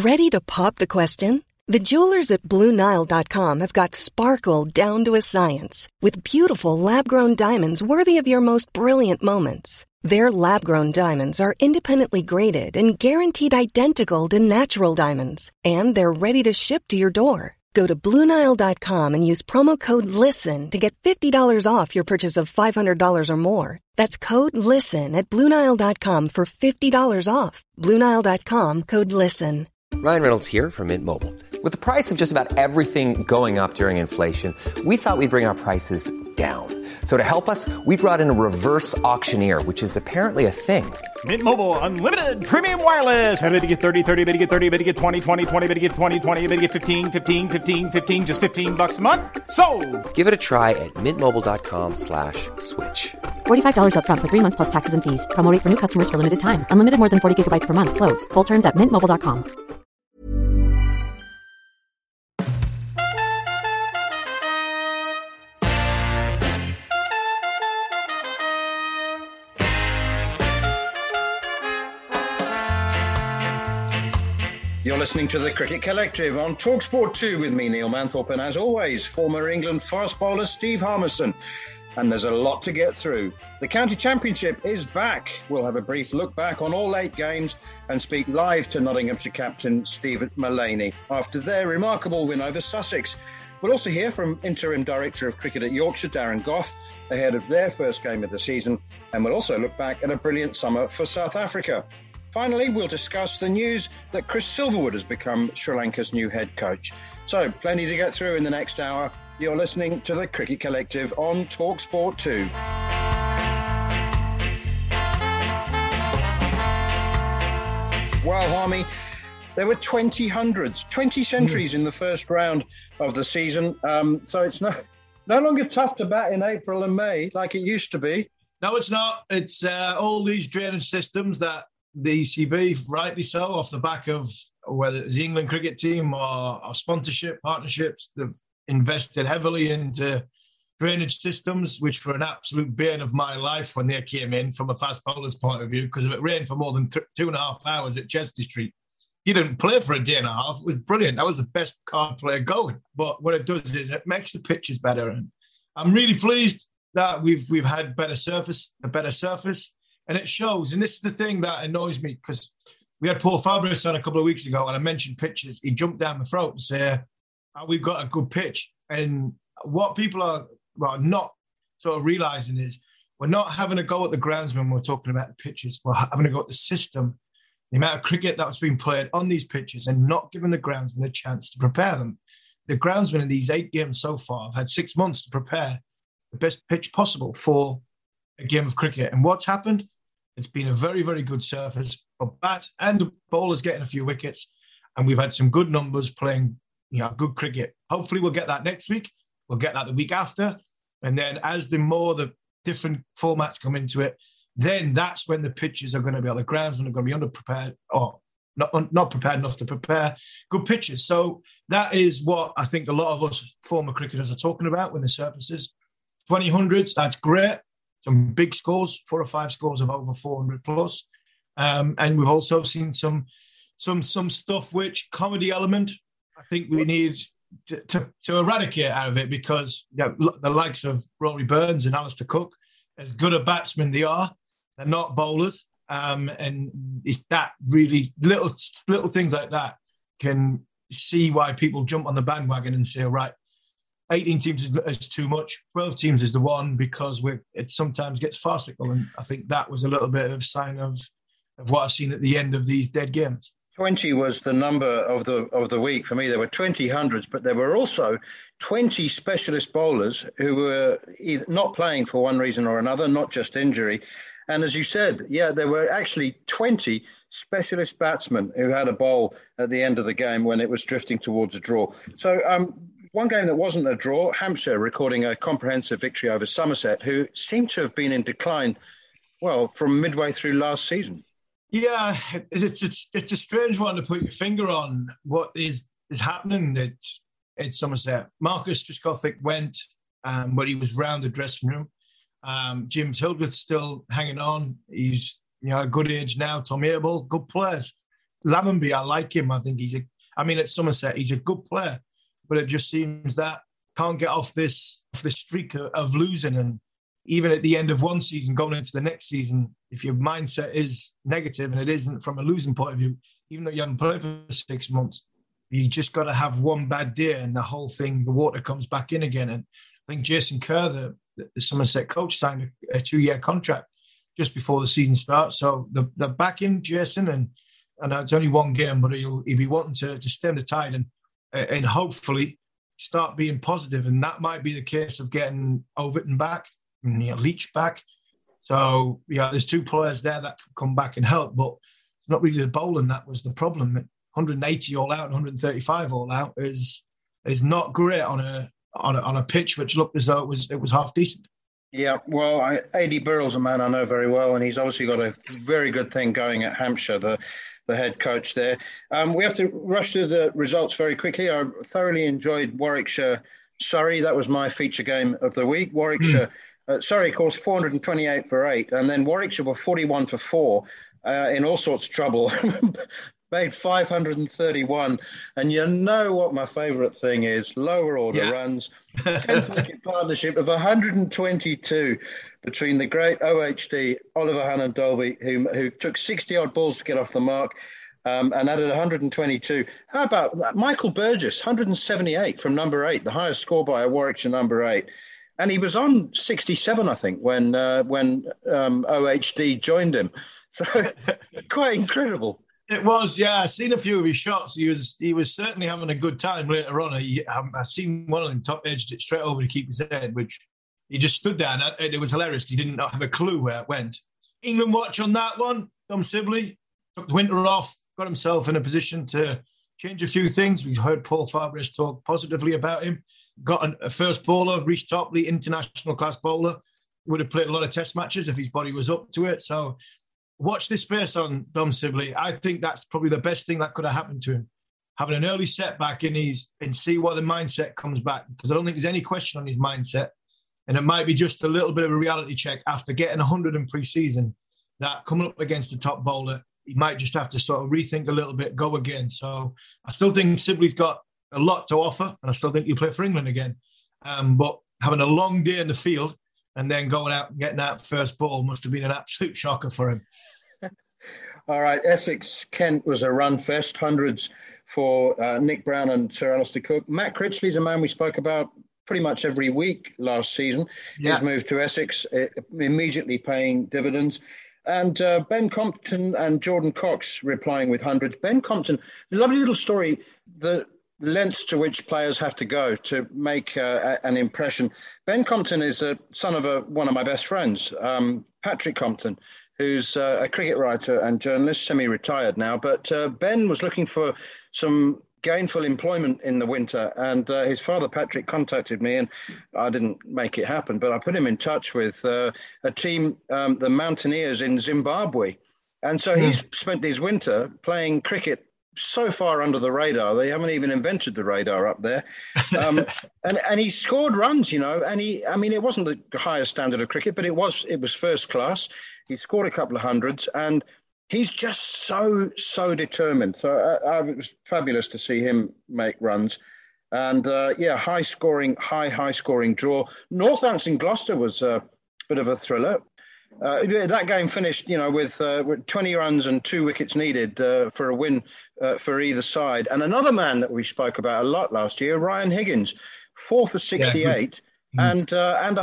Ready to pop the question? The jewelers at BlueNile.com have got sparkle down to a science with beautiful lab-grown diamonds worthy of your most brilliant moments. Their lab-grown diamonds are independently graded and guaranteed identical to natural diamonds, and they're ready to ship to your door. Go to BlueNile.com and use promo code LISTEN to get $50 off your purchase of $500 or more. That's code LISTEN at BlueNile.com for $50 off. BlueNile.com, code LISTEN. Ryan Reynolds here from Mint Mobile. With the price of just about everything going up during inflation, we thought we'd bring our prices down. So to help us, we brought in a reverse auctioneer, which is apparently a thing. Mint Mobile Unlimited Premium Wireless. How to get 30, 30, bit to get 30, bit to get 20, 20, 20, bit to get 20, 20, bit to get 15, 15, 15, 15, just $15 a month? Sold! Give it a try at mintmobile.com/switch. $45 up front for 3 months plus taxes and fees. Promo rate for new customers for limited time. Unlimited more than 40 gigabytes per month. Slows full terms at mintmobile.com. You're listening to the Cricket Collective on TalkSport 2 with me, Neil Manthorpe, and as always, former England fast bowler Steve Harmison. And there's a lot to get through. The County Championship is back. We'll have a brief look back on all 8 games and speak live to Nottinghamshire captain Stephen Mullaney after their remarkable win over Sussex. We'll also hear from Interim Director of Cricket at Yorkshire, Darren Gough, ahead of their first game of the season. And we'll also look back at a brilliant summer for South Africa. Finally, we'll discuss the news that Chris Silverwood has become Sri Lanka's new head coach. So, plenty to get through in the next hour. You're listening to the Cricket Collective on TalkSport 2. Well, Harmy, there were 20 hundreds, 20 centuries in the first round of the season. So it's no longer tough to bat in April and May like it used to be. No, it's not. It's all these drainage systems that the ECB, rightly so, off the back of whether it's the England cricket team or sponsorship partnerships, they've invested heavily into drainage systems, which were an absolute bane of my life when they came in from a fast bowler's point of view, because if it rained for more than 2.5 hours at Chester Street, you didn't play for a day and a half. It was brilliant. That was the best card player going. But what it does is it makes the pitches better. And I'm really pleased that we've had a better surface, and it shows. And this is the thing that annoys me, because we had Paul Fabris on a couple of weeks ago, and I mentioned pitches. He jumped down my throat and said, we've got a good pitch. And what people are not sort of realising is we're not having a go at the groundsman when we're talking about the pitches. We're having a go at the system, the amount of cricket that's been played on these pitches, and not giving the groundsman a chance to prepare them. The groundsmen in these 8 games so far have had 6 months to prepare the best pitch possible for a game of cricket. And what's happened? It's been a very, very good surface for bat and the bowlers getting a few wickets. And we've had some good numbers playing good cricket. Hopefully we'll get that next week. We'll get that the week after. And then as the different formats come into it, then that's when the pitches are going to be, the groundsmen are going to be underprepared or not prepared enough to prepare good pitches. So that is what I think a lot of us former cricketers are talking about when the surfaces. 20 hundreds, that's great. Some big scores, 4 or 5 scores of over 400 plus. And we've also seen some stuff which comedy element, I think we need to eradicate out of it, because the likes of Rory Burns and Alistair Cook, as good a batsmen they are, they're not bowlers. And it's that really little things like that can see why people jump on the bandwagon and say, right, 18 teams is too much, 12 teams is the one, because it sometimes gets farcical. And I think that was a little bit of a sign of what I've seen at the end of these dead games. 20 was the number of the week for me. There were 20 hundreds, but there were also 20 specialist bowlers who were either not playing for one reason or another, not just injury. And as you said, there were actually 20 specialist batsmen who had a bowl at the end of the game when it was drifting towards a draw. So one game that wasn't a draw, Hampshire recording a comprehensive victory over Somerset, who seemed to have been in decline, from midway through last season. Yeah, it's a strange one to put your finger on what is happening at Somerset. Marcus Trescothick went, but he was round the dressing room. James Hildreth's still hanging on. He's a good age now. Tom Abel, good players. Lammonby, I like him. I think at Somerset, he's a good player, but it just seems that can't get off this streak of losing. And even at the end of one season, going into the next season, if your mindset is negative, and it isn't from a losing point of view, even though you haven't played for 6 months, you just got to have one bad day and the whole thing, the water comes back in again. And I think Jason Kerr, the Somerset coach, signed a 2-year contract just before the season starts. So they're backing Jason, and it's only one game, but he'll be wanting to stem the tide and hopefully start being positive. And that might be the case of getting Overton back and Leach back. So, there's 2 players there that could come back and help, but it's not really the bowling that was the problem. 180 all out and 135 all out is not great on a pitch which looked as though it was half decent. Yeah, well, A.D. Burrell's a man I know very well, and he's obviously got a very good thing going at Hampshire, the head coach there. We have to rush through the results very quickly. I thoroughly enjoyed Warwickshire-Surrey. That was my feature game of the week. Warwickshire, Surrey, of course, 428 for 8, and then Warwickshire were 41 for 4 in all sorts of trouble. Made 531, and you know what my favourite thing is? Lower order runs. 10th wicket partnership of 122 between the great OHD, Oliver Hannon-Dolby, who took 60-odd balls to get off the mark, and added 122. How about Michael Burgess, 178 from number 8, the highest score by a Warwickshire number 8. And he was on 67, I think, when OHD joined him. So quite incredible. It was, yeah. I've seen a few of his shots. He was certainly having a good time later on. I seen one of them top-edged it straight over to keep his head, which he just stood there, and it was hilarious. He didn't have a clue where it went. England watch on that one. Dom Sibley took the winter off, got himself in a position to change a few things. We heard Paul Fabris talk positively about him. Got a first bowler, Rhys Topley, international class bowler. Would have played a lot of test matches if his body was up to it. So watch this space on Dom Sibley. I think that's probably the best thing that could have happened to him. Having an early setback and see what the mindset comes back, because I don't think there's any question on his mindset. And it might be just a little bit of a reality check after getting 100 in pre-season, that coming up against the top bowler, he might just have to sort of rethink a little bit, go again. So I still think Sibley's got a lot to offer, and I still think he'll play for England again. But having a long day in the field and then going out and getting that first ball must have been an absolute shocker for him. All right, Essex-Kent was a run fest, hundreds for Nick Brown and Sir Alistair Cook. Matt Critchley's a man we spoke about pretty much every week last season. Yeah. His move to Essex, immediately paying dividends. And Ben Compton and Jordan Cox replying with hundreds. Ben Compton, a lovely little story, the lengths to which players have to go to make an impression. Ben Compton is the son of one of my best friends, Patrick Compton, who's a cricket writer and journalist, semi-retired now. But Ben was looking for some gainful employment in the winter, and his father, Patrick, contacted me, and I didn't make it happen, but I put him in touch with a team, the Mountaineers in Zimbabwe. And so he's spent his winter playing cricket so far under the radar. They haven't even invented the radar up there. And he scored runs, and it wasn't the highest standard of cricket, but it was first class. He scored a couple of hundreds, and he's just so determined. So it was fabulous to see him make runs. And high scoring draw. Northampton Gloucester was a bit of a thriller. That game finished, with 20 runs and 2 wickets needed for a win for either side. And another man that we spoke about a lot last year, Ryan Higgins, 4 for 68 and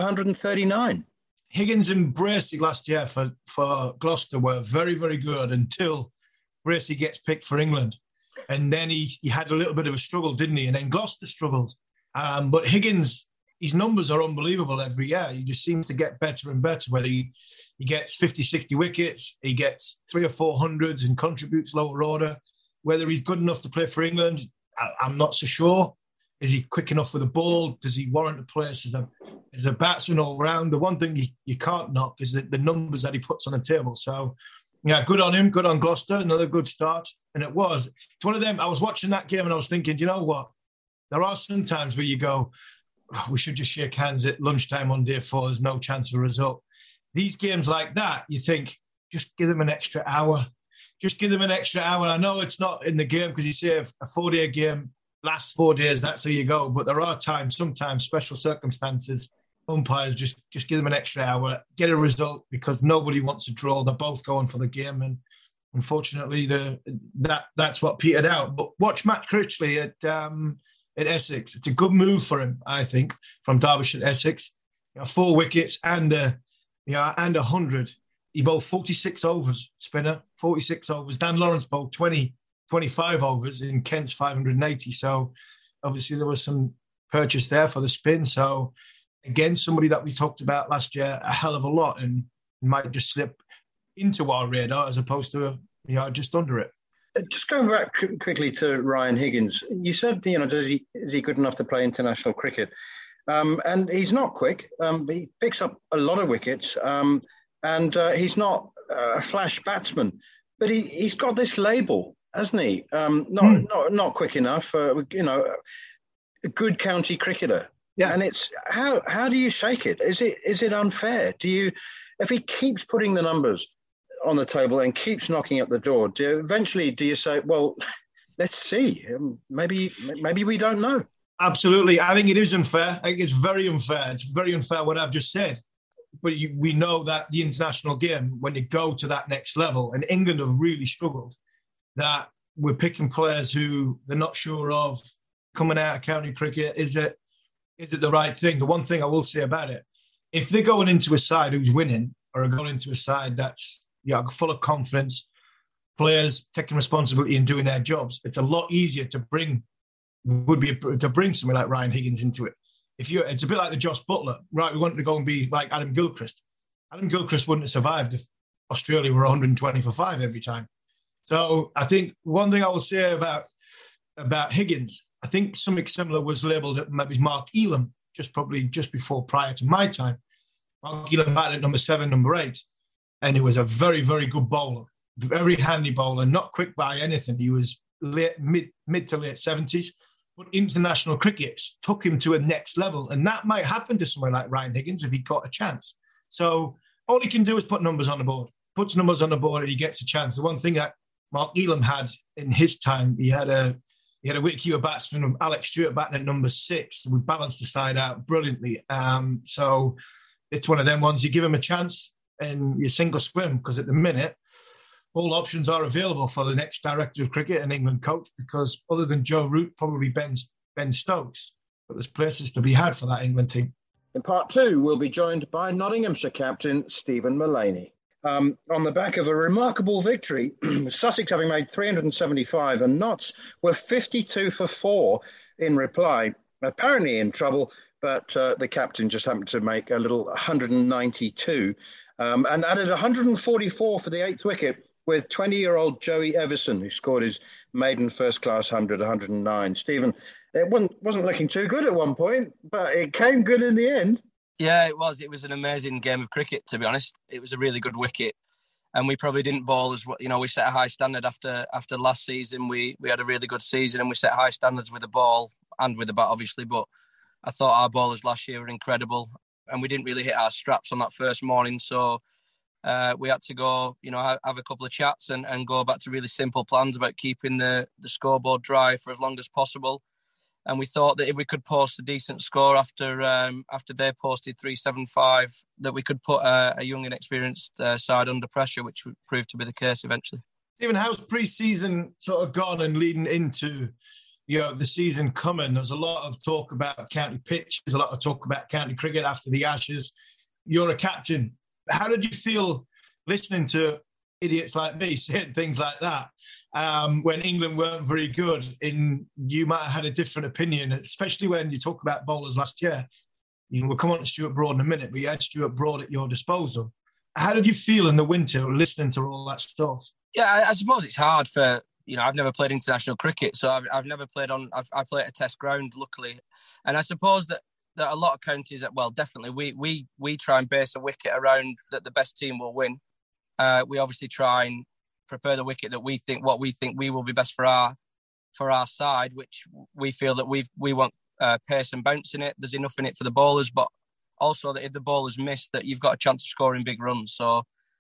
139. Higgins and Bracey last year for Gloucester were very, very good until Bracey gets picked for England. And then he had a little bit of a struggle, didn't he? And then Gloucester struggled. But Higgins, his numbers are unbelievable every year. He just seems to get better and better, whether he gets 50, 60 wickets, he gets 300 or 400s and contributes lower order. Whether he's good enough to play for England, I'm not so sure. Is he quick enough with the ball? Does he warrant a place as a batsman all round? The one thing you can't knock is the numbers that he puts on the table. So, yeah, good on him, good on Gloucester, another good start. And it's one of them, I was watching that game and I was thinking, you know what? There are some times where you go, we should just shake hands at lunchtime on day 4. There's no chance of a result. These games like that, you think, just give them an extra hour. just give them an extra hour. I know it's not in the game because you say a 4-day game lasts 4 days, that's how you go. But there are times, sometimes special circumstances, umpires just give them an extra hour, get a result because nobody wants a draw. They're both going for the game. And unfortunately, that's what petered out. But watch Matt Critchley at Essex. It's a good move for him, I think, from Derbyshire to Essex. 4 wickets and 100. He bowled 46 overs, spinner, 46 overs. Dan Lawrence bowled 25 overs in Kent's 580. So obviously there was some purchase there for the spin. So again, somebody that we talked about last year a hell of a lot and might just slip into our radar as opposed to just under it. Just going back quickly to Ryan Higgins, you said, is he good enough to play international cricket? And he's not quick. He picks up a lot of wickets, and he's not a flash batsman. But he's got this label, hasn't he? Not quick enough. A good county cricketer. Yeah. And it's how do you shake it? Is it unfair? If he keeps putting the numbers on the table and keeps knocking at the door, do you say, well, let's see, maybe we don't know? Absolutely. I think it is unfair. I think it's very unfair. It's very unfair what I've just said. But we know that the international game, when you go to that next level, and England have really struggled, that we're picking players who they're not sure of coming out of county cricket. Is it the right thing? The one thing I will say about it, if they're going into a side who's winning or are going into a side that's full of confidence, players taking responsibility and doing their jobs, it's a lot easier to bring somebody like Ryan Higgins into it. It's a bit like the Josh Butler, right? We wanted to go and be like Adam Gilchrist. Adam Gilchrist wouldn't have survived if Australia were 120 for 5 every time. So I think one thing I will say about Higgins, I think something similar was labelled at maybe Mark Elam, prior to my time. Mark Elam batted at number 7, number 8, and he was a very, very good bowler, very handy bowler, not quick by anything. He was mid to late 70s. But international cricket took him to a next level. And that might happen to someone like Ryan Higgins if he got a chance. So all he can do is put numbers on the board. Puts numbers on the board and he gets a chance. The one thing that Mark Elam had in his time, he had a wicketkeeper batsman, Alex Stewart, batting at number 6. We balanced the side out brilliantly. So it's one of them ones. You give him a chance and you sink or swim, because at the minute, all options are available for the next director of cricket and England coach, because other than Joe Root, probably Ben Stokes. But there's places to be had for that England team. In part 2, we'll be joined by Nottinghamshire captain Stephen Mullaney. On the back of a remarkable victory, Sussex having made 375 and Notts were 52 for 4 in reply. Apparently in trouble, but the captain just happened to make a little 192 and added 144 for the 8th wicket, with 20-year-old Joey Everson, who scored his maiden first-class 109. Stephen, it wasn't looking too good at one point, but it came good in the end. Yeah, it was. It was an amazing game of cricket, to be honest. It was a really good wicket, and we probably didn't bowl as well. We set a high standard after last season. We had a really good season, and we set high standards with the ball and with the bat, obviously. But I thought our bowlers last year were incredible, and we didn't really hit our straps on that first morning, so we had to go, have a couple of chats and go back to really simple plans about keeping the scoreboard dry for as long as possible. And we thought that if we could post a decent score after they posted 375, that we could put a young and experienced side under pressure, which would prove to be the case eventually. Stephen, how's pre-season sort of gone and leading into the season coming? There's a lot of talk about county pitch. There's a lot of talk about county cricket after the Ashes. You're a captain. How did you feel listening to idiots like me saying things like that when England weren't very good? You might have had a different opinion, especially when you talk about bowlers last year. We'll come on to Stuart Broad in a minute, but you had Stuart Broad at your disposal. How did you feel in the winter listening to all that stuff? Yeah, I suppose it's hard for, I've never played international cricket, so I've never played I play at a test ground, luckily. And I suppose that a lot of counties, well, definitely, we try and base a wicket around that the best team will win. We obviously try and prepare the wicket that we think we will be best for our side, which we feel that we want pace and bounce in it. There's enough in it for the bowlers, but also that if the bowlers miss, that you've got a chance of scoring big runs. So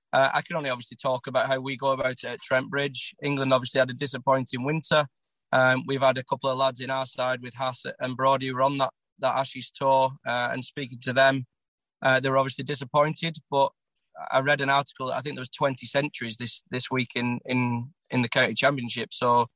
I can only obviously talk about how we go about it at Trent Bridge. England obviously had a disappointing winter. We've had a couple of lads in our side with Haas and Brody who were on that Ashes tour, and speaking to them, they were obviously disappointed. But I read an article that I think there was 20 centuries this week in the county championship. So,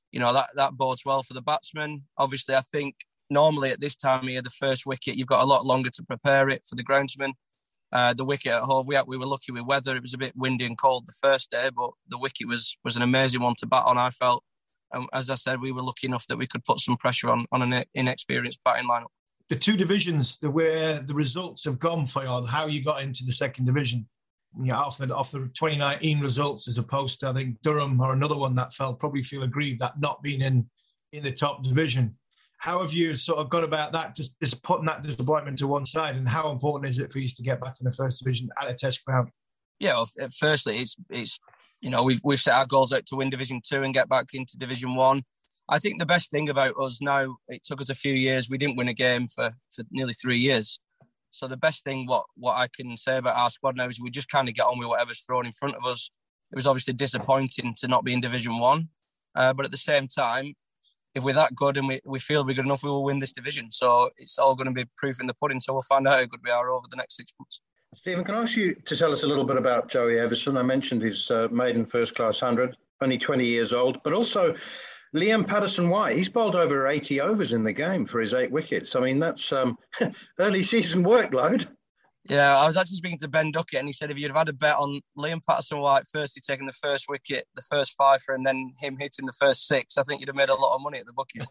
that bodes well for the batsmen. Obviously, I think normally at this time of year, the first wicket, you've got a lot longer to prepare it for the groundsman. The wicket at Hove, we were lucky with weather. It was a bit windy and cold the first day, but the wicket was an amazing one to bat on, I felt. And as I said, we were lucky enough that we could put some pressure on an inexperienced batting lineup. The two divisions, where the results have gone for you, how you got into the second division, off the 2019 results, as opposed to, I think, Durham or another one that probably feel aggrieved that not being in the top division. How have you sort of gone about that, just putting that disappointment to one side, and how important is it for you to get back in the first division at a test ground? Yeah, well, firstly, it's we've set our goals out to win Division 2 and get back into Division 1. I think the best thing about us now, it took us a few years. We didn't win a game for nearly 3 years. So the best thing, what I can say about our squad now, is we just kind of get on with whatever's thrown in front of us. It was obviously disappointing to not be in Division 1. But at the same time, if we're that good and we feel we're good enough, we will win this division. So it's all going to be proof in the pudding. So we'll find out how good we are over the next 6 months. Stephen, can I ask you to tell us a little bit about Joey Everson? I mentioned his maiden first-class 100, only 20 years old, but also Liam Patterson-White. He's bowled over 80 overs in the game for his 8 wickets. I mean, that's early season workload. Yeah, I was actually speaking to Ben Duckett, and he said if you'd have had a bet on Liam Patterson-White firstly taking the first wicket, the first fifer, and then him hitting the first 6, I think you'd have made a lot of money at the bookies.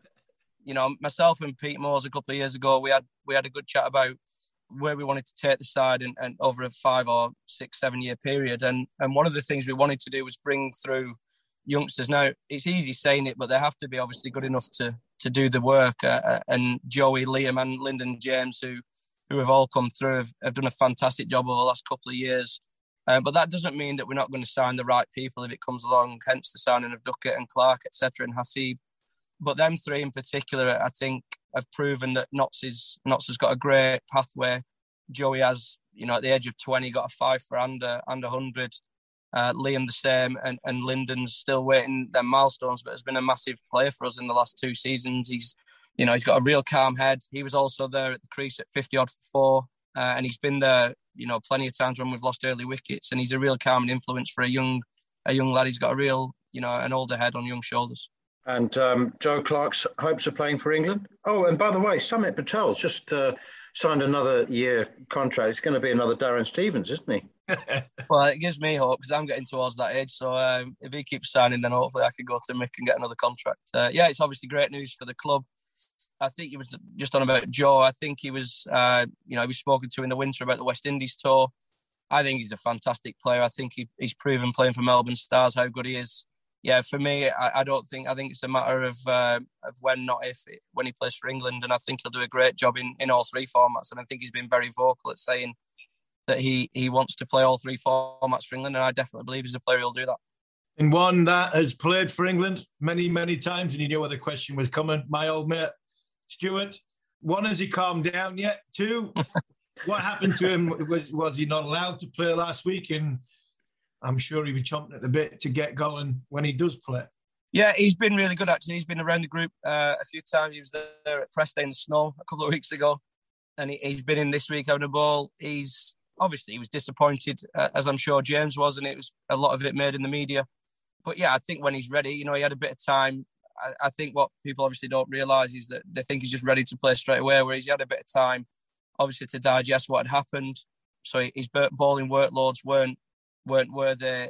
Myself and Pete Moores a couple of years ago, we had a good chat about where we wanted to take the side and over a 5 or 6, 7 year period. And one of the things we wanted to do was bring through youngsters. Now, it's easy saying it, but they have to be obviously good enough to do the work. And Joey, Liam and Lyndon James, who have all come through, have done a fantastic job over the last couple of years. But that doesn't mean that we're not going to sign the right people if it comes along, hence the signing of Duckett and Clark, etc., and Hasib. But them 3 in particular, I think, have proven that Notts has got a great pathway. Joey has, at the age of 20, got a 5 for under 100. Liam the same, and Lyndon's still waiting their milestones, but has been a massive player for us in the last 2 seasons. He's got a real calm head. He was also there at the crease at 50 odd for 4, and he's been there, plenty of times when we've lost early wickets. And he's a real calming influence for a young lad. He's got a real, an older head on young shoulders. And Joe Clark's hopes of playing for England. Oh, and by the way, Samit Patel just signed another year contract. It's going to be another Darren Stevens, isn't he? Well, it gives me hope because I'm getting towards that age. So if he keeps signing, then hopefully I can go to Mick and get another contract. It's obviously great news for the club. I think he was just on about Joe. I think he was, he was spoken to in the winter about the West Indies tour. I think he's a fantastic player. I think he's proven playing for Melbourne Stars how good he is. Yeah, for me, I think it's a matter of when, not if, when he plays for England. And I think he'll do a great job in all 3 formats. And I think he's been very vocal at saying that he wants to play all 3 formats for England. And I definitely believe he's a player who'll do that. And one that has played for England many, many times, and you knew where the question was coming, my old mate, Stuart. 1, has he calmed down yet? 2, what happened to him? Was he not allowed to play last week? And I'm sure he'll be chomping at the bit to get going when he does play. Yeah, he's been really good, actually. He's been around the group a few times. He was there at Press Day in the snow a couple of weeks ago. And he's been in this week having a ball. He was disappointed, as I'm sure James was, and it was a lot of it made in the media. But yeah, I think when he's ready, he had a bit of time. I think what people obviously don't realise is that they think he's just ready to play straight away, whereas he had a bit of time, obviously, to digest what had happened. So his bowling workloads weren't where they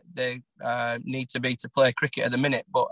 need to be to play cricket at the minute. But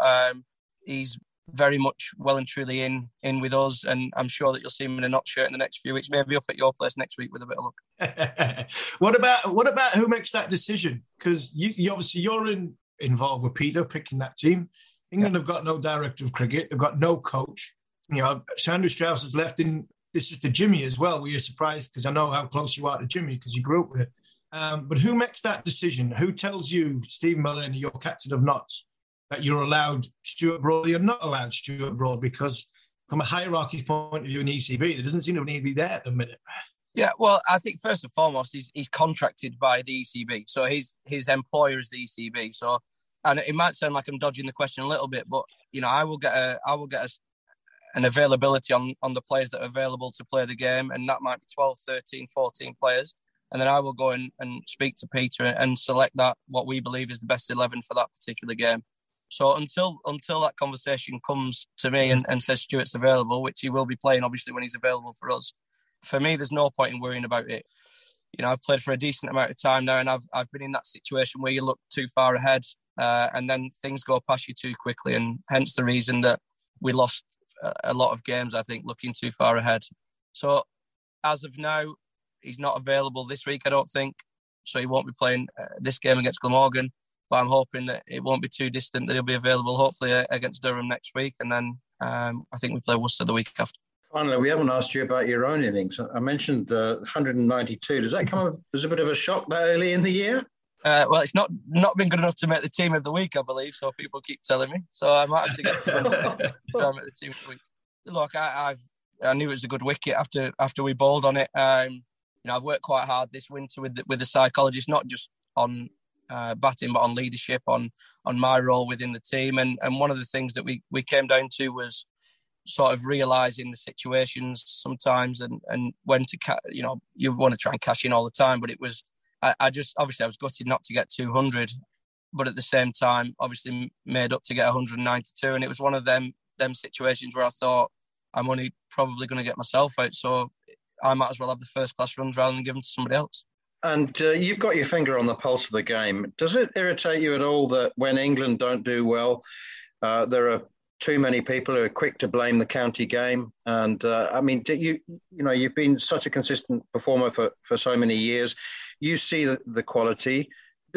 he's very much well and truly in with us, and I'm sure that you'll see him in a Notts shirt in the next few weeks, maybe up at your place next week with a bit of luck. What about who makes that decision? Because you obviously you're involved with Peter picking that team. England have got no director of cricket. They've got no coach. Sandra Strauss has left in. This is to Jimmy as well. Were you surprised? Because I know how close you are to Jimmy because you grew up with it. But who makes that decision? Who tells you, Stephen Mullaney, your captain of Notts, that you're allowed Stuart Broad or you're not allowed Stuart Broad? Because from a hierarchy point of view in ECB, there doesn't seem to need to be there at the minute. Yeah, well, I think first and foremost, he's contracted by the ECB, so his employer is the ECB. So, and it might sound like I'm dodging the question a little bit, but I will get an availability on the players that are available to play the game, and that might be 12, 13, 14 players, and then I will go and speak to Peter and select what we believe is the best 11 for that particular game. So until that conversation comes to me and says Stuart's available, which he will be playing obviously when he's available for us. For me, there's no point in worrying about it. I've played for a decent amount of time now, and I've been in that situation where you look too far ahead, and then things go past you too quickly, and hence the reason that we lost a lot of games, I think, looking too far ahead. So as of now, he's not available this week, I don't think. So he won't be playing this game against Glamorgan, but I'm hoping that it won't be too distant, that he'll be available hopefully against Durham next week, and then I think we play Worcester the week after. Finally, we haven't asked you about your own innings. I mentioned 192. Does that come as a bit of a shock that early in the year? Well, it's not been good enough to make the team of the week, I believe. So people keep telling me. So I might have to get to make the team of the week. Look, I knew it was a good wicket after we bowled on it. I've worked quite hard this winter with the psychologist, not just on batting, but on leadership, on my role within the team. And one of the things that we came down to was sort of realising the situations sometimes and when to, you want to try and cash in all the time, but it was, I was gutted not to get 200, but at the same time, obviously made up to get 192. And it was one of them situations where I thought I'm only probably going to get myself out. So I might as well have the first class runs rather than give them to somebody else. And you've got your finger on the pulse of the game. Does it irritate you at all that when England don't do well, there are too many people who are quick to blame the county game? And you've been such a consistent performer for so many years. You see the quality.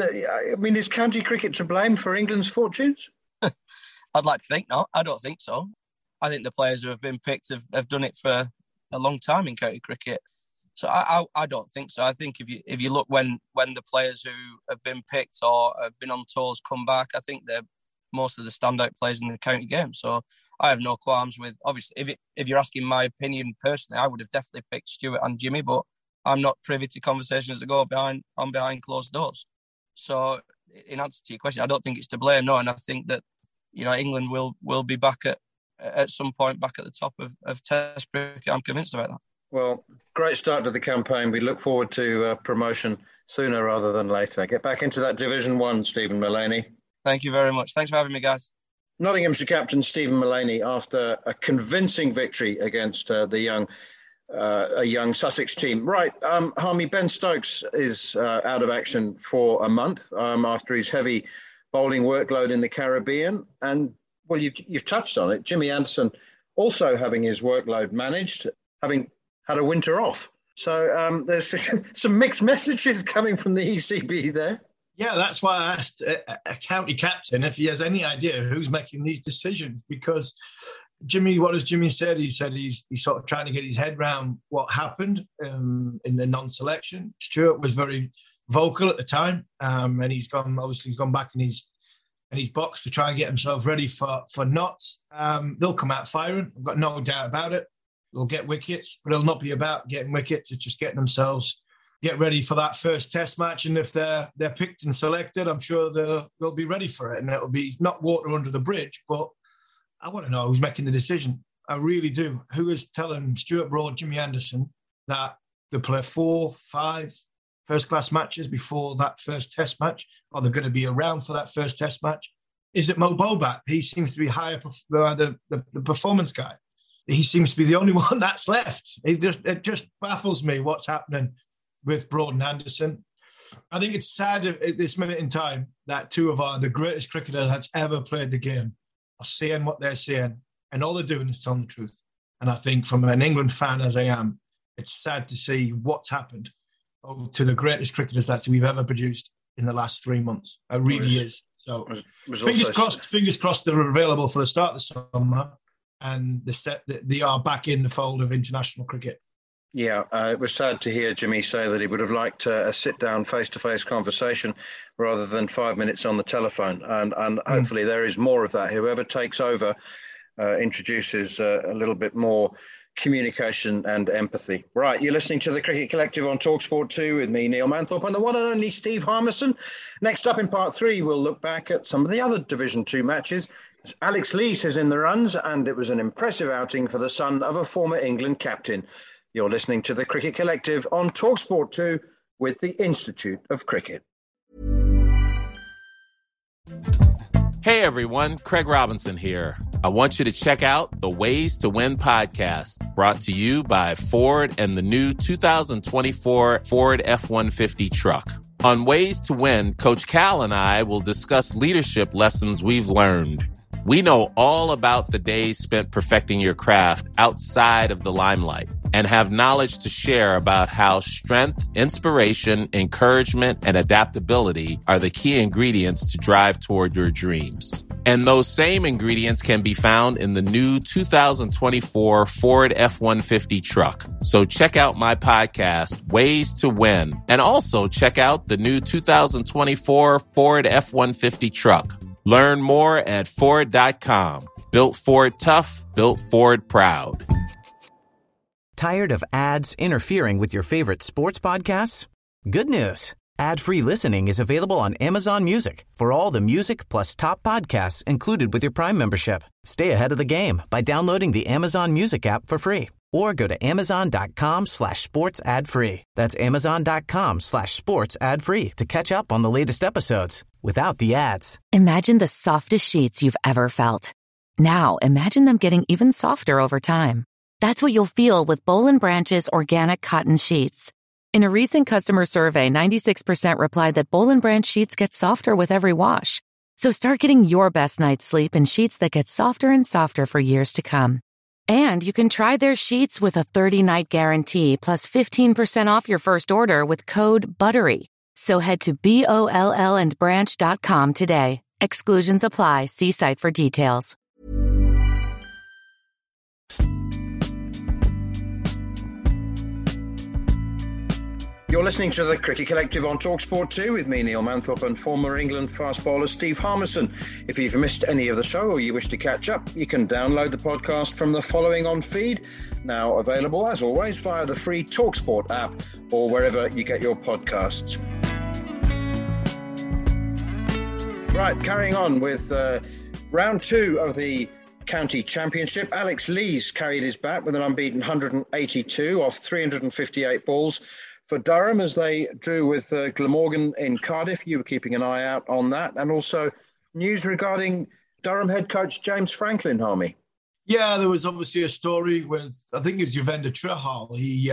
Is county cricket to blame for England's fortunes? I'd like to think not. I don't think so. I think the players who have been picked have done it for a long time in county cricket. So I don't think so. I think if you look when the players who have been picked or have been on tours come back, I think they're most of the standout players in the county game. So I have no qualms with, obviously, if you're asking my opinion personally, I would have definitely picked Stuart and Jimmy, but I'm not privy to conversations that go behind closed doors. So in answer to your question, I don't think it's to blame, no. And I think that, England will be back at some point back at the top of Test cricket. I'm convinced about that. Well, great start to the campaign. We look forward to promotion sooner rather than later. Get back into that Division 1, Stephen Mullaney. Thank you very much. Thanks for having me, guys. Nottinghamshire captain Stephen Mullaney, after a convincing victory against a young Sussex team. Right, Harmy, Ben Stokes is out of action for a month after his heavy bowling workload in the Caribbean. And, well, you've touched on it. Jimmy Anderson also having his workload managed, having had a winter off. So there's some mixed messages coming from the ECB there. Yeah, that's why I asked a county captain if he has any idea who's making these decisions, because what has Jimmy said? He said he's sort of trying to get his head around what happened in the non-selection. Stuart was very vocal at the time, and he's gone back in his box to try and get himself ready for Notts. They'll come out firing. I've got no doubt about it. They'll get wickets, but it'll not be about getting wickets. It's just getting themselves get ready for that first Test match. And if they're picked and selected, I'm sure they'll be ready for it. And it'll be not water under the bridge, but I want to know who's making the decision. I really do. Who is telling Stuart Broad, Jimmy Anderson that they'll play 4-5 first-class matches before that first Test match? Are they going to be around for that first Test match? Is it Mo Bobat? He seems to be the performance guy. He seems to be the only one that's left. It just baffles me what's happening with Broad and Anderson. I think it's sad at this minute in time that two of the greatest cricketers that's ever played the game are saying what they're saying, and all they're doing is telling the truth. And I think from an England fan as I am, it's sad to see what's happened to the greatest cricketers that we've ever produced in the last 3 months. It really is. So fingers crossed they're available for the start of the summer, and they are back in the fold of international cricket. Yeah, it was sad to hear Jimmy say that he would have liked a sit-down, face-to-face conversation rather than 5 minutes on the telephone. And hopefully there is more of that. Whoever takes over introduces a little bit more communication and empathy. Right, you're listening to the Cricket Collective on TalkSport 2 with me, Neil Manthorpe, and the one and only Steve Harmison. Next up in part 3, we'll look back at some of the other Division 2 matches. Alex Lees is in the runs, and it was an impressive outing for the son of a former England captain. You're listening to the Cricket Collective on TalkSport 2 with the Institute of Cricket. Hey everyone, Craig Robinson here. I want you to check out the Ways to Win podcast, brought to you by Ford and the new 2024 Ford F-150 truck. On Ways to Win, Coach Cal and I will discuss leadership lessons we've learned. We know all about the days spent perfecting your craft outside of the limelight and have knowledge to share about how strength, inspiration, encouragement, and adaptability are the key ingredients to drive toward your dreams. And those same ingredients can be found in the new 2024 Ford F-150 truck. So check out my podcast, Ways to Win, and also check out the new 2024 Ford F-150 truck. Learn more at Ford.com. Built Ford tough, built Ford proud. Tired of ads interfering with your favorite sports podcasts? Good news. Ad-free listening is available on Amazon Music for all the music plus top podcasts included with your Prime membership. Stay ahead of the game by downloading the Amazon Music app for free or go to amazon.com/sports ad free. That's amazon.com/sports ad free to catch up on the latest episodes without the ads. Imagine the softest sheets you've ever felt. Now imagine them getting even softer over time. That's what you'll feel with Boll & Branch's organic cotton sheets. In a recent customer survey, 96% replied that Boll & Branch sheets get softer with every wash. So start getting your best night's sleep in sheets that get softer and softer for years to come. And you can try their sheets with a 30-night guarantee plus 15% off your first order with code BUTTERY. So head to BOLLandbranch.com today. Exclusions apply. See site for details. You're listening to the Cricket Collective on TalkSport 2 with me, Neil Manthorpe, and former England fast bowler Steve Harmison. If you've missed any of the show or you wish to catch up, you can download the podcast from the following on feed, now available, as always, via the free TalkSport app or wherever you get your podcasts. Right, carrying on with round 2 of the County Championship. Alex Lees carried his bat with an unbeaten 182 off 358 balls. For Durham, as they drew with Glamorgan in Cardiff. You were keeping an eye out on that. And also news regarding Durham head coach James Franklin, Harmy. Yeah, there was obviously a story with, I think it's Juvenda Trahal. He,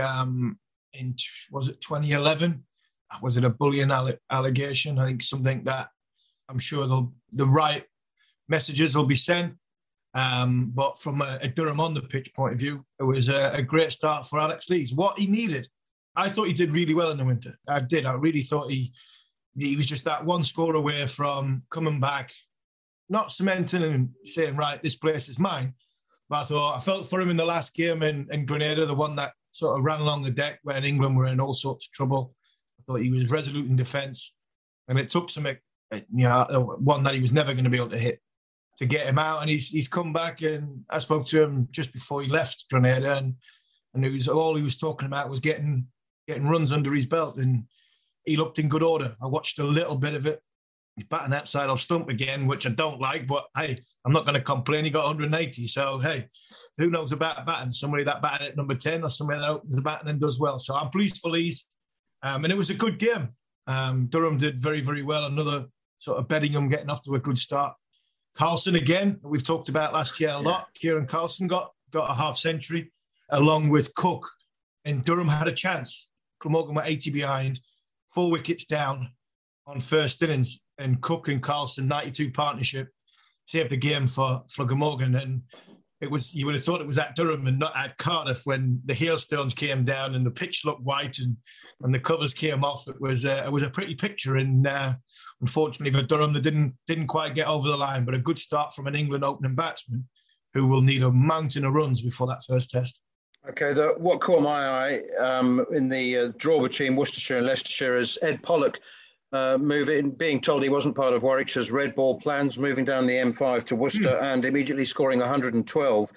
was it 2011? Was it a bullying allegation? I think something that I'm sure the right messages will be sent. But from a Durham on the pitch point of view, it was a great start for Alex Lees. What he needed. I thought he did really well in the winter. I did. I really thought he was just that one score away from coming back, not cementing and saying, right, this place is mine. But I felt for him in the last game in Grenada, the one that sort of ran along the deck when England were in all sorts of trouble. I thought he was resolute in defence. And it took some, one that he was never going to be able to hit to get him out. And he's come back, and I spoke to him just before he left Grenada, and it was all he was talking about was getting runs under his belt, and he looked in good order. I watched a little bit of it. He's batting outside off stump again, which I don't like, but hey, I'm not going to complain. He got 180, so hey, who knows about batting? Somebody that batted at number 10 or somebody that opens the batting and does well. So I'm pleased for Lees, and it was a good game. Durham did very, very well. Another sort of Beddingham getting off to a good start. Carlson again, we've talked about last year a lot. Kieran Carlson got a half century along with Cook, and Durham had a chance. Glamorgan were 80 behind, 4 wickets down on first innings, and Cook and Carlson 92 partnership saved the game for Glamorgan. And you would have thought it was at Durham and not at Cardiff when the hailstones came down and the pitch looked white and the covers came off. It was a pretty picture, and unfortunately for Durham, they didn't quite get over the line. But a good start from an England opening batsman who will need a mountain of runs before that first test. Okay, what caught my eye in the draw between Worcestershire and Leicestershire is Ed Pollock being told he wasn't part of Warwickshire's red ball plans, moving down the M5 to Worcester and immediately scoring 112.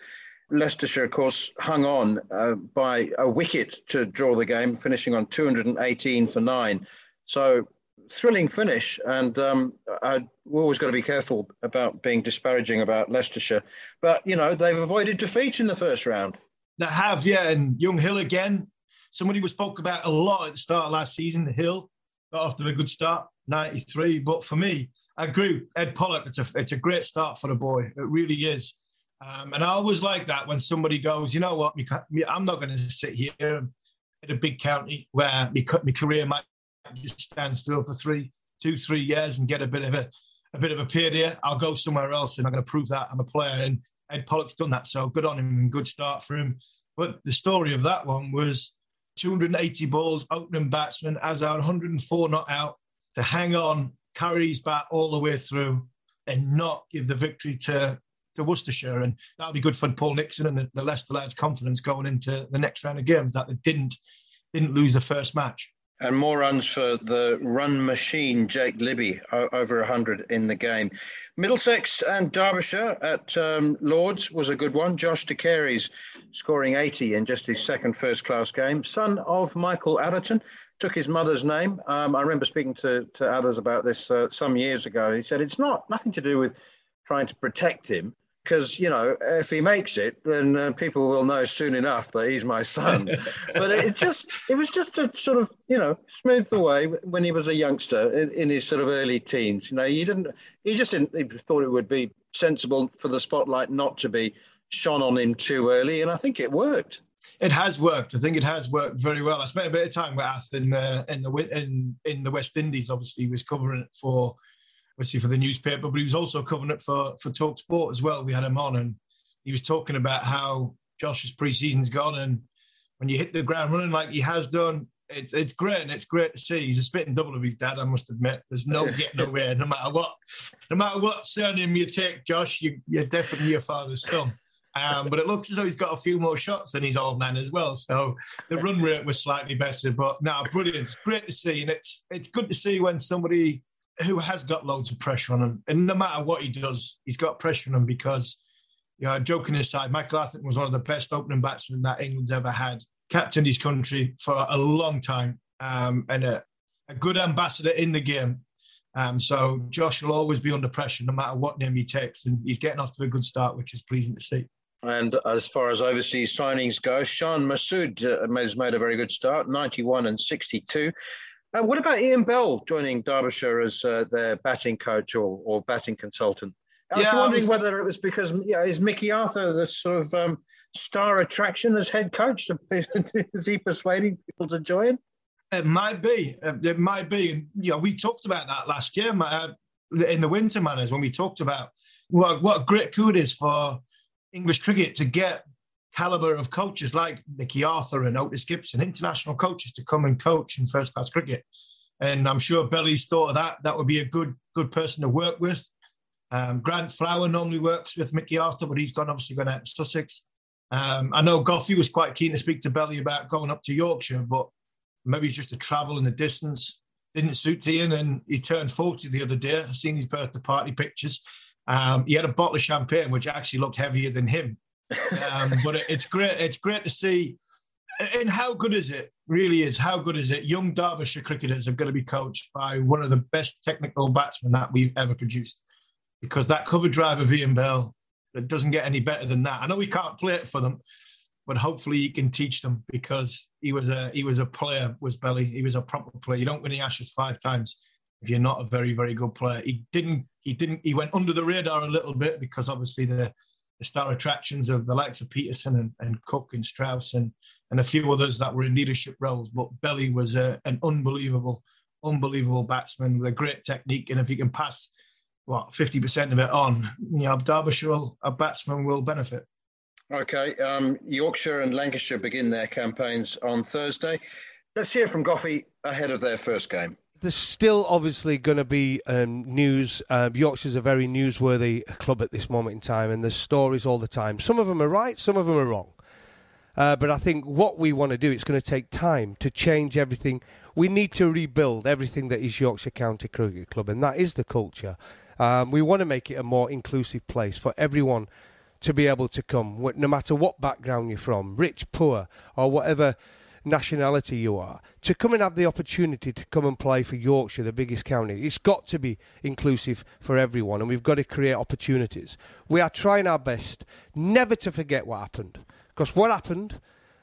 Leicestershire, of course, hung on by a wicket to draw the game, finishing on 218 for 9. So thrilling finish, and we're always got to be careful about being disparaging about Leicestershire. But, they've avoided defeat in the first round. They have, yeah, and young Hill again. Somebody we spoke about a lot at the start of last season, Hill, got off to a good start, 93. But for me, I agree, Ed Pollock, it's a great start for the boy. It really is. And I always like that when somebody goes, you know what, I'm not going to sit here in a big county where my career might just stand still for 2-3 years and get a bit of a payday. I'll go somewhere else and I'm going to prove that I'm a player. And Ed Pollock's done that, so good on him and good start for him. But the story of that one was 280 balls, opening batsman, Azhar 104 not out, to hang on, carry his bat all the way through and not give the victory to Worcestershire. And that'll be good for Paul Nixon and the Leicester lads' confidence going into the next round of games, that they didn't lose the first match. And more runs for the run machine, Jake Libby, over 100 in the game. Middlesex and Derbyshire at Lords was a good one. Josh De Carey's scoring 80 in just his second first-class game. Son of Michael Atherton, took his mother's name. I remember speaking to others about this some years ago. He said it's nothing to do with trying to protect him, because, if he makes it, then people will know soon enough that he's my son. But it was just to sort of, smooth the way when he was a youngster in his sort of early teens. He thought it would be sensible for the spotlight not to be shone on him too early. And I think it worked. It has worked. I think it has worked very well. I spent a bit of time with Ath in the West Indies. Obviously, he was covering it for the newspaper, but he was also covering it for Talk Sport as well. We had him on, and he was talking about how Josh's pre-season's gone, and when you hit the ground running like he has done, it's great, and it's great to see. He's a spitting double of his dad, I must admit. There's no getting away, no matter what surname you take, Josh, you're definitely your father's son. But it looks as though he's got a few more shots than his old man as well. So the run rate was slightly better, but no, brilliant. It's great to see, and it's good to see when somebody who has got loads of pressure on him, and no matter what he does, he's got pressure on him, because, joking aside, Michael Atherton was one of the best opening batsmen that England's ever had, captained his country for a long time, and a good ambassador in the game. So Josh will always be under pressure no matter what name he takes, and he's getting off to a good start, which is pleasing to see. And as far as overseas signings go, Shan Masood has made a very good start, 91 and 62. What about Ian Bell joining Derbyshire as their batting coach or batting consultant? I was wondering whether it was because, is Mickey Arthur the sort of star attraction as head coach? Is he persuading people to join? It might be. It might be. We talked about that last year in the Winter Manners, when we talked about what a great coup it is for English cricket to get calibre of coaches like Mickey Arthur and Otis Gibson, international coaches, to come and coach in first-class cricket. And I'm sure Belly's thought of that. That would be a good person to work with. Grant Flower normally works with Mickey Arthur, but he's obviously gone out to Sussex. I know Goffey was quite keen to speak to Belly about going up to Yorkshire, but maybe it's just the travel and the distance didn't suit Ian, and he turned 40 the other day. I've seen his birthday party pictures. He had a bottle of champagne, which actually looked heavier than him. But it's great. It's great to see. And how good is it? Really is. How good is it? Young Derbyshire cricketers are going to be coached by one of the best technical batsmen that we've ever produced. Because that cover drive of Ian Bell, it doesn't get any better than that. I know we can't play it for them, but hopefully you can teach them, because he was a player, was Belly. He was a proper player. You don't win the Ashes 5 times if you're not a very, very good player. He went under the radar a little bit, because obviously the star attractions of the likes of Peterson and Cook and Strauss and a few others that were in leadership roles. But Belly was an unbelievable batsman with a great technique. And if he can pass, 50% of it on, Derbyshire, a batsman will benefit. Okay, Yorkshire and Lancashire begin their campaigns on Thursday. Let's hear from Goffey ahead of their first game. There's still obviously going to be news. Yorkshire's a very newsworthy club at this moment in time, and there's stories all the time. Some of them are right, some of them are wrong. But I think what we want to do, it's going to take time to change everything. We need to rebuild everything that is Yorkshire County Cricket Club, and that is the culture. We want to make it a more inclusive place for everyone to be able to come, no matter what background you're from, rich, poor, or whatever nationality you are, to come and have the opportunity to come and play for Yorkshire, the biggest county. It's got to be inclusive for everyone, and we've got to create opportunities. We are trying our best never to forget what happened, because what happened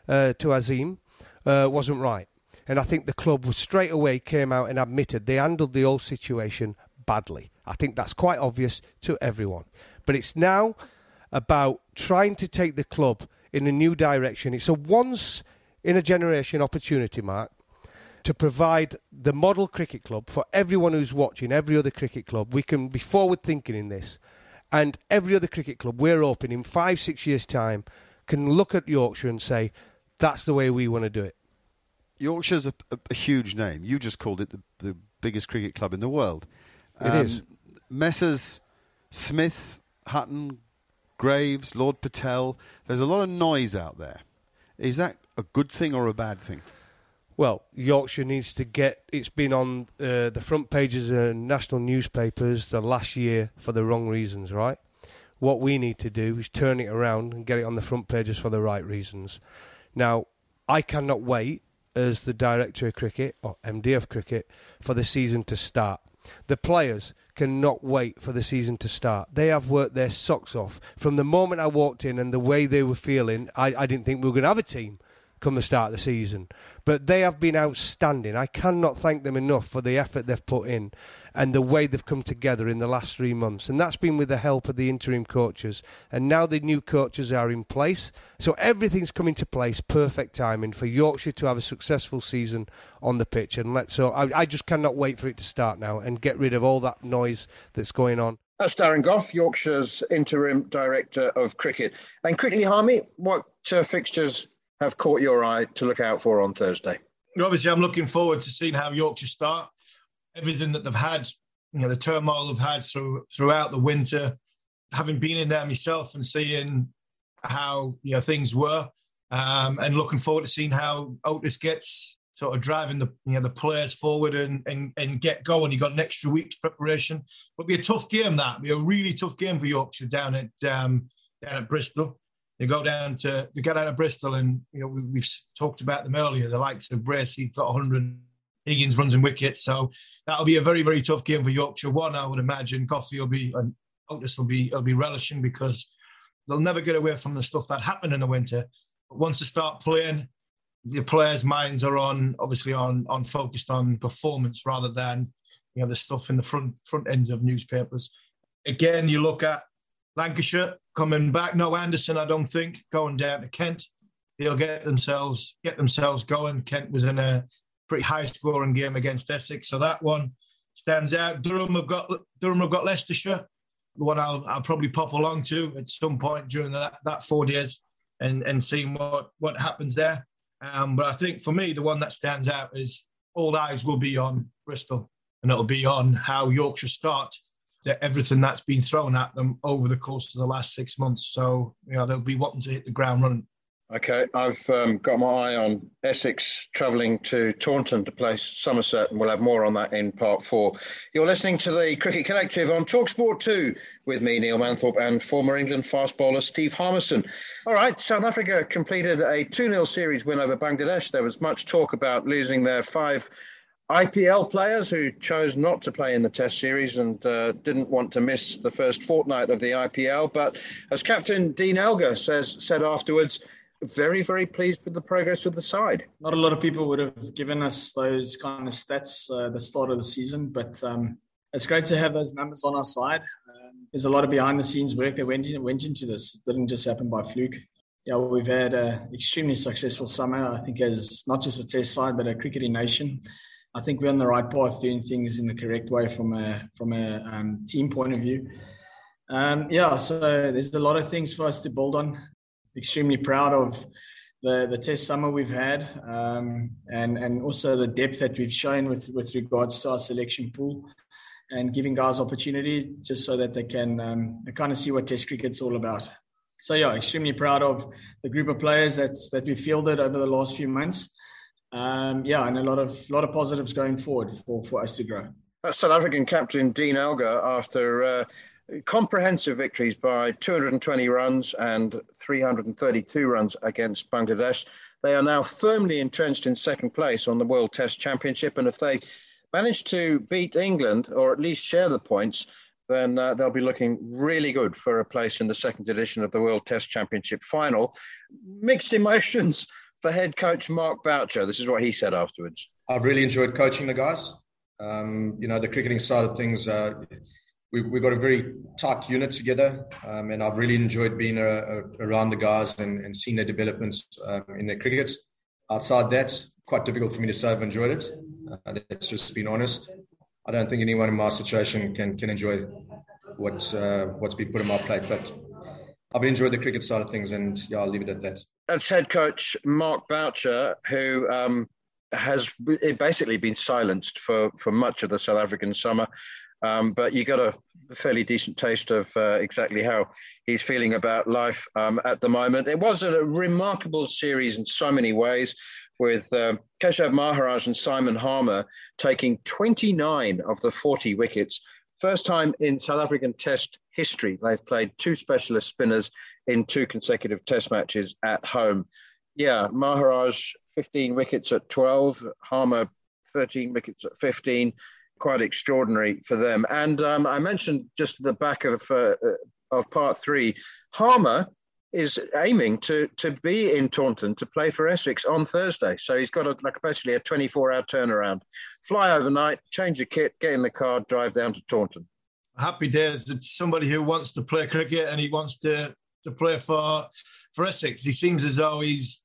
to Azim wasn't right. And I think the club straight away came out and admitted they handled the whole situation badly. I think that's quite obvious to everyone. But it's now about trying to take the club in a new direction. It's a once-in-a-generation opportunity, Mark, to provide the model cricket club for everyone who's watching, every other cricket club. We can be forward-thinking in this. And every other cricket club we're open in 5-6 years' time can look at Yorkshire and say, that's the way we want to do it. Yorkshire's a huge name. You just called it the biggest cricket club in the world. It is. Messrs. Smith, Hutton, Graves, Lord Patel, there's a lot of noise out there. Is that a good thing or a bad thing? Well, Yorkshire needs to it's been on the front pages of national newspapers the last year for the wrong reasons, right? What we need to do is turn it around and get it on the front pages for the right reasons. Now, I cannot wait as the Director of Cricket, or MD of Cricket, for the season to start. The players cannot wait for the season to start. They have worked their socks off. From the moment I walked in and the way they were feeling, I didn't think we were going to have a team come the start of the season. But they have been outstanding. I cannot thank them enough for the effort they've put in and the way they've come together in the last 3 months. And that's been with the help of the interim coaches. And now the new coaches are in place. So everything's come into place, perfect timing for Yorkshire to have a successful season on the pitch. And I just cannot wait for it to start now and get rid of all that noise that's going on. That's Darren Gough, Yorkshire's interim director of cricket. And quickly, Harmy, what fixtures have caught your eye to look out for on Thursday? Obviously, I'm looking forward to seeing how Yorkshire start. Everything that they've had, the turmoil they've had throughout the winter, having been in there myself and seeing how things were, and looking forward to seeing how Otis gets sort of driving the players forward and get going. You got an extra week's preparation. It'll be a tough game. It'll be a really tough game for Yorkshire down at Bristol. You go down to get out of Bristol, and we've talked about them earlier. The likes of Brace, he's got 100. Higgins runs and wickets, so that'll be a very, very tough game for Yorkshire. One, I would imagine, Coffey and Otis will be relishing because they'll never get away from the stuff that happened in the winter. But once they start playing, the players' minds are obviously focused on performance rather than the stuff in the front ends of newspapers. Again, you look at Lancashire coming back. No Anderson, I don't think, going down to Kent. They'll get themselves going. Kent was in a pretty high-scoring game against Essex, so that one stands out. Durham have got Leicestershire, the one I'll probably pop along to at some point during that 4 days and seeing what happens there. But I think for me, the one that stands out is all eyes will be on Bristol, and it'll be on how Yorkshire start everything that's been thrown at them over the course of the last 6 months. So they'll be wanting to hit the ground running. Okay, I've got my eye on Essex travelling to Taunton to play Somerset, and we'll have more on that in part 4. You're listening to the Cricket Collective on TalkSport 2 with me, Neil Manthorpe, and former England fast bowler Steve Harmison. All right, South Africa completed a 2-0 series win over Bangladesh. There was much talk about losing their 5 IPL players who chose not to play in the Test series and didn't want to miss the first fortnight of the IPL. But as Captain Dean Elgar said afterwards, very, very pleased with the progress of the side. Not a lot of people would have given us those kind of stats at the start of the season, but it's great to have those numbers on our side. There's a lot of behind-the-scenes work that went into this. It didn't just happen by fluke. We've had an extremely successful summer, I think, as not just a Test side, but a cricketing nation. I think we're on the right path, doing things in the correct way from a team point of view. So there's a lot of things for us to build on. Extremely proud of the Test summer we've had, and also the depth that we've shown with regards to our selection pool, and giving guys opportunity just so that they can kind of see what Test cricket's all about. So extremely proud of the group of players that we fielded over the last few months. And a lot of positives going forward for us to grow. That's South African captain Dean Elgar after comprehensive victories by 220 runs and 332 runs against Bangladesh. They are now firmly entrenched in second place on the World Test Championship. And if they manage to beat England, or at least share the points, then they'll be looking really good for a place in the second edition of the World Test Championship final. Mixed emotions for head coach Mark Boucher. This is what he said afterwards. I've really enjoyed coaching the guys. The cricketing side of things, we've got a very tight unit together, and I've really enjoyed being around the guys and seeing their developments in their cricket. Outside that, quite difficult for me to say I've enjoyed it. That's just being honest. I don't think anyone in my situation can enjoy what's been put on my plate, but I've enjoyed the cricket side of things, and I'll leave it at that. That's head coach Mark Boucher, who has basically been silenced for much of the South African summer. But you got a fairly decent taste of exactly how he's feeling about life at the moment. It was a remarkable series in so many ways, with Keshav Maharaj and Simon Harmer taking 29 of the 40 wickets. First time in South African Test history they've played two specialist spinners in two consecutive Test matches at home. Yeah, Maharaj 15 wickets at 12, Harmer 13 wickets at 15. Quite extraordinary for them. And I mentioned just at the back of part three, Harmer is aiming to be in Taunton to play for Essex on Thursday. So he's got basically a 24-hour turnaround. Fly overnight, change your kit, get in the car, drive down to Taunton. Happy days. It's somebody who wants to play cricket and he wants to play for Essex. He seems as though he's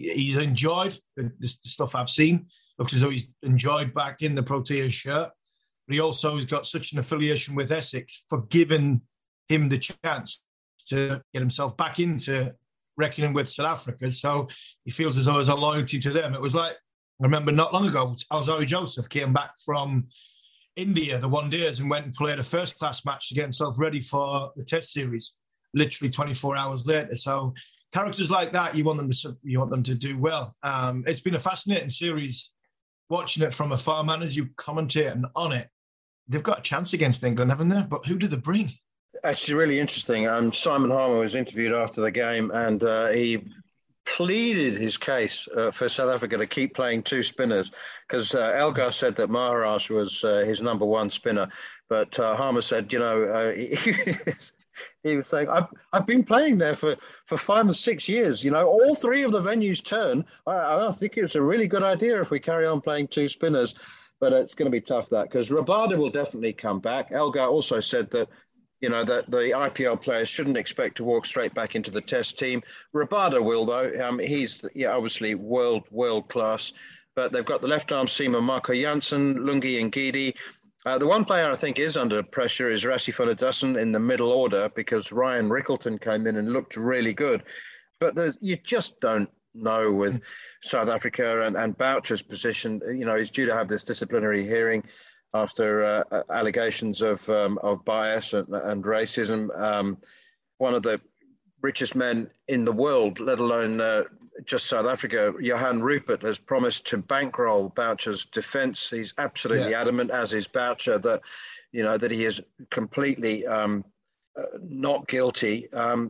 enjoyed the stuff I've seen. Looks as though he's enjoyed back in the Proteas shirt. But he also has got such an affiliation with Essex for giving him the chance to get himself back into reckoning with South Africa. So he feels as though there's a loyalty to them. It was like, I remember not long ago, Alzari Joseph came back from India, the one days, and went and played a first-class match to get himself ready for the Test series, literally 24 hours later. So characters like that, you want them to do well. It's been a fascinating series, watching it from afar, man, as you commentate and on it. They've got a chance against England, haven't they? But who do they bring? Actually, really interesting. Simon Harmer was interviewed after the game, and he pleaded his case for South Africa to keep playing two spinners, because Elgar said that Maharaj was his number one spinner. But Harmer said, he was saying, I've been playing there for 5 or 6 years. All three of the venues turn. I think it's a really good idea if we carry on playing two spinners. But it's going to be tough, that, because Rabada will definitely come back. Elgar also said that, that the IPL players shouldn't expect to walk straight back into the Test team. Rabada will, though. He's obviously world class. But they've got the left-arm seamer Marco Jansen, Lungi Ngidi. The one player I think is under pressure is Rassie Funadussein in the middle order, because Ryan Rickleton came in and looked really good. But you just don't know with South Africa and Boucher's position. He's due to have this disciplinary hearing after allegations of bias and racism. One of the richest men in the world, let alone just South Africa, Johan Rupert, has promised to bankroll Boucher's defence. He's absolutely adamant, as is Boucher, that that he is completely not guilty.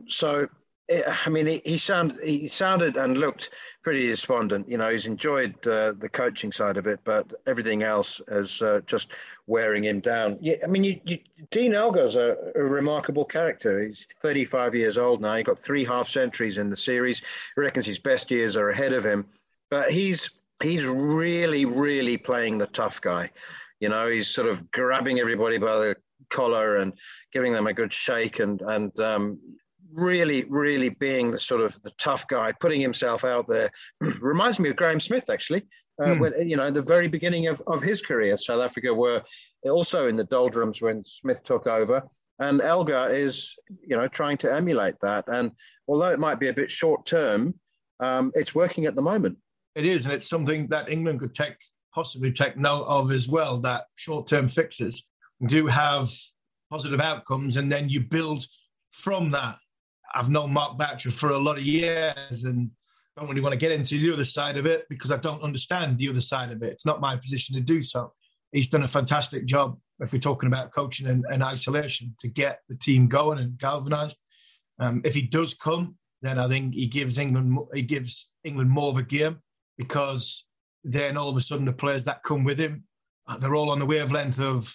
He sounded and looked pretty despondent. He's enjoyed the coaching side of it, but everything else is just wearing him down. Dean Elgar's a remarkable character. He's 35 years old now. He got 3 half centuries in the series. He reckons his best years are ahead of him, but he's really, really playing the tough guy. He's sort of grabbing everybody by the collar and giving them a good shake and really, really being the tough guy, putting himself out there. Reminds me of Graham Smith, actually. When, the very beginning of his career, South Africa were also in the doldrums when Smith took over. And Elgar is, trying to emulate that. And although it might be a bit short term, it's working at the moment. It is, and it's something that England could possibly take note of as well, that short-term fixes do have positive outcomes, and then you build from that. I've known Mark Boucher for a lot of years and don't really want to get into the other side of it because I don't understand the other side of it. It's not my position to do so. He's done a fantastic job if we're talking about coaching and isolation, to get the team going and galvanised. If he does come, then I think he gives England more of a game, because then all of a sudden the players that come with him, they're all on the wavelength of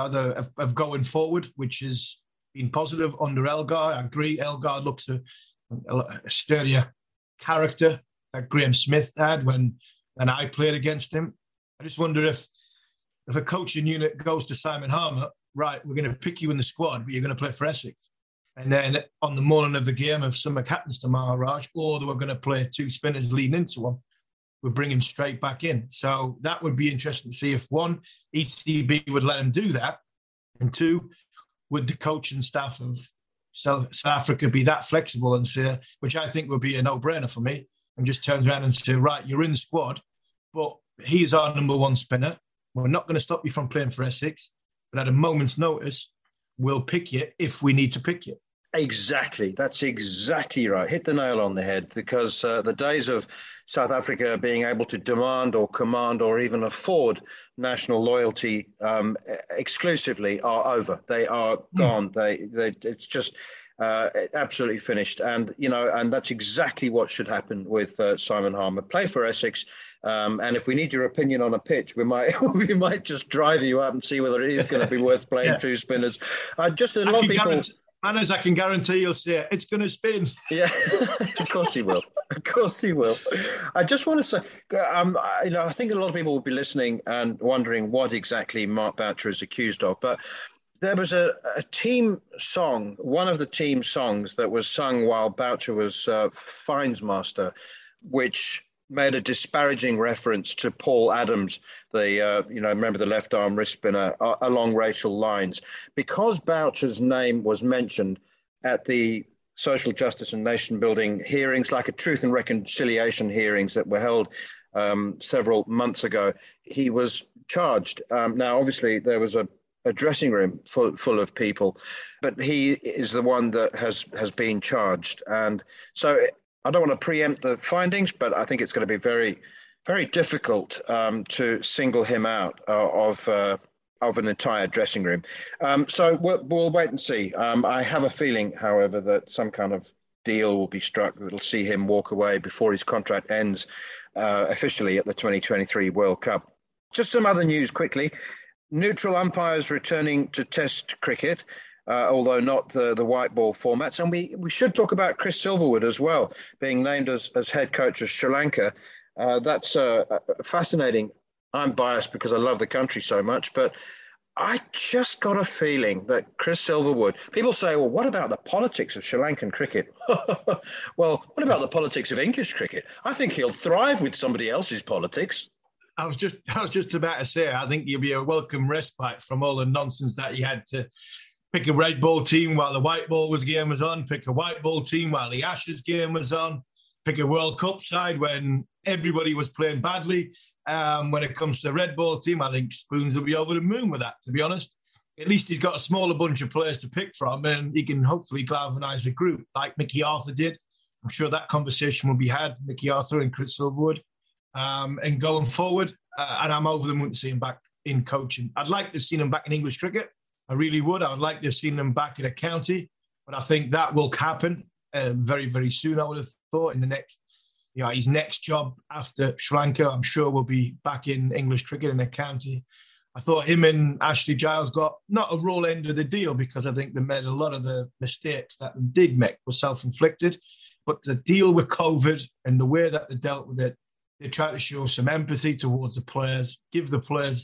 going forward, which has been positive under Elgar. I agree. Elgar looks a sturdier character that Graham Smith had when I played against him. I just wonder if a coaching unit goes to Simon Harmer, right, we're going to pick you in the squad, but you're going to play for Essex. And then on the morning of the game, if something happens to Maharaj, or they were going to play two spinners leading into him, we'll bring him straight back in. So that would be interesting to see if, one, ECB would let him do that, and two, would the coaching staff of South Africa be that flexible and say, which I think would be a no-brainer for me, and just turns around and say, right, you're in the squad, but he's our number one spinner. We're not going to stop you from playing for Essex, but at a moment's notice, we'll pick you if we need to pick you. Exactly. That's exactly right. Hit the nail on the head, because the days of South Africa being able to demand or command or even afford national loyalty exclusively are over. They are gone. It's just absolutely finished. And, and that's exactly what should happen with Simon Harmer. Play for Essex. And if we need your opinion on a pitch, we might just drive you up and see whether it is going to be worth playing two spinners. Just a lot of people... Manners, I can guarantee you'll say it's going to spin. Yeah, of course he will. Of course he will. I just want to say, I think a lot of people will be listening and wondering what exactly Mark Boucher is accused of. But there was a team song, one of the team songs that was sung while Boucher was fines master, which made a disparaging reference to Paul Adams, remember the left arm wrist spinner, along racial lines. Because Boucher's name was mentioned at the social justice and nation building hearings, like a truth and reconciliation hearings that were held several months ago, he was charged. Now, obviously, there was a dressing room full of people, but he is the one that has been charged. And so I don't want to preempt the findings, but I think it's going to be very, very difficult to single him out of an entire dressing room. So we'll wait and see. I have a feeling, however, that some kind of deal will be struck that will see him walk away before his contract ends officially at the 2023 World Cup. Just some other news quickly. Neutral umpires returning to Test cricket. Although not the white ball formats. And we should talk about Chris Silverwood as well, being named as head coach of Sri Lanka. That's fascinating. I'm biased because I love the country so much, but I just got a feeling that Chris Silverwood, people say, well, what about the politics of Sri Lankan cricket? Well, what about the politics of English cricket? I think he'll thrive with somebody else's politics. I was just about to say, I think you'll be a welcome respite from all the nonsense that you had to pick a red ball team while the white ball game was on, pick a white ball team while the Ashes game was on, pick a World Cup side when everybody was playing badly. When it comes to the red ball team, I think Spoons will be over the moon with that, to be honest. At least he's got a smaller bunch of players to pick from, and he can hopefully galvanise the group like Mickey Arthur did. I'm sure that conversation will be had, Mickey Arthur and Chris Silverwood. And going forward, and I'm over the moon to see him back in coaching. I'd like to have seen him back in English cricket. I really would. I would like to have seen him back at a county, but I think that will happen very, very soon, I would have thought, in the next, his next job after Sri Lanka, I'm sure will be back in English cricket in a county. I thought him and Ashley Giles got not a raw end of the deal, because I think they made a lot of the mistakes that they did make were self-inflicted, but the deal with COVID and the way that they dealt with it, they tried to show some empathy towards the players, give the players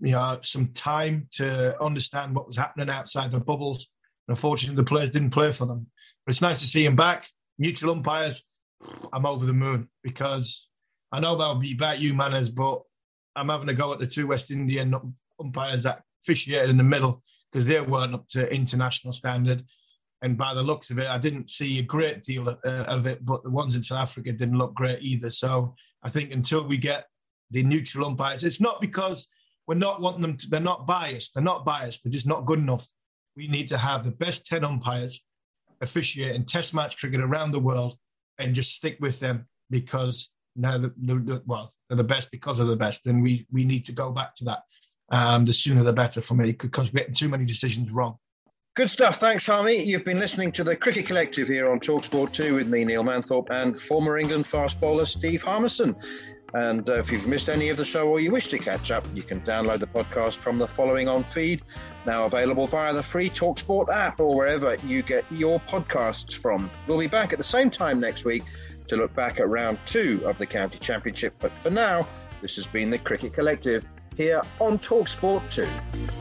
some time to understand what was happening outside the bubbles. And unfortunately, the players didn't play for them. But it's nice to see him back. Neutral umpires, I'm over the moon, because I know that'll be about you, Manners, but I'm having a go at the two West Indian umpires that officiated in the middle, because they weren't up to international standard. And by the looks of it, I didn't see a great deal of it, but the ones in South Africa didn't look great either. So I think until we get the neutral umpires, it's not because we're not wanting them to, they're not biased. They're not biased. They're just not good enough. We need to have the best 10 umpires officiating Test match cricket around the world and just stick with them, because now they're the best because of the best. And we need to go back to that. the sooner the better for me, because we're getting too many decisions wrong. Good stuff. Thanks, Harmy. You've been listening to the Cricket Collective here on TalkSport 2 with me, Neil Manthorpe, and former England fast bowler Steve Harmison. And if you've missed any of the show or you wish to catch up, you can download the podcast from the Following On feed, now available via the free TalkSport app or wherever you get your podcasts from. We'll be back at the same time next week to look back at round 2 of the County Championship. But for now, this has been the Cricket Collective here on TalkSport 2.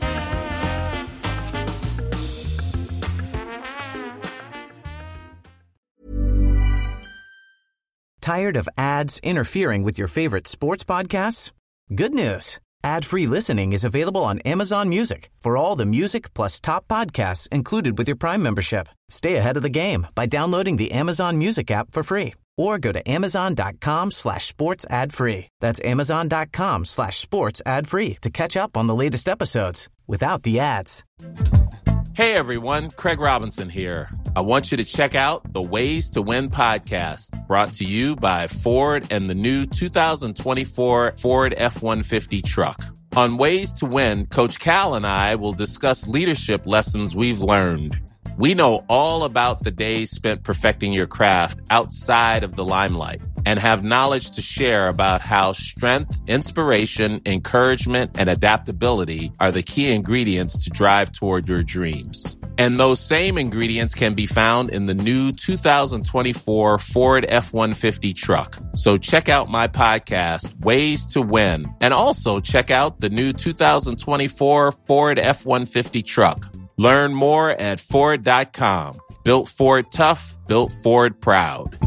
Tired of ads interfering with your favorite sports podcasts? Good news. Ad-free listening is available on Amazon Music for all the music plus top podcasts included with your Prime membership. Stay ahead of the game by downloading the Amazon Music app for free or go to amazon.com/sports ad free. That's amazon.com/sports ad free to catch up on the latest episodes without the ads. Hey everyone, Craig Robinson here. I want you to check out the Ways to Win podcast, brought to you by Ford and the new 2024 Ford F-150 truck. On Ways to Win, Coach Cal and I will discuss leadership lessons we've learned. We know all about the days spent perfecting your craft outside of the limelight and have knowledge to share about how strength, inspiration, encouragement, and adaptability are the key ingredients to drive toward your dreams. And those same ingredients can be found in the new 2024 Ford F-150 truck. So check out my podcast, Ways to Win, and also check out the new 2024 Ford F-150 truck. Learn more at Ford.com. Built Ford tough, built Ford proud.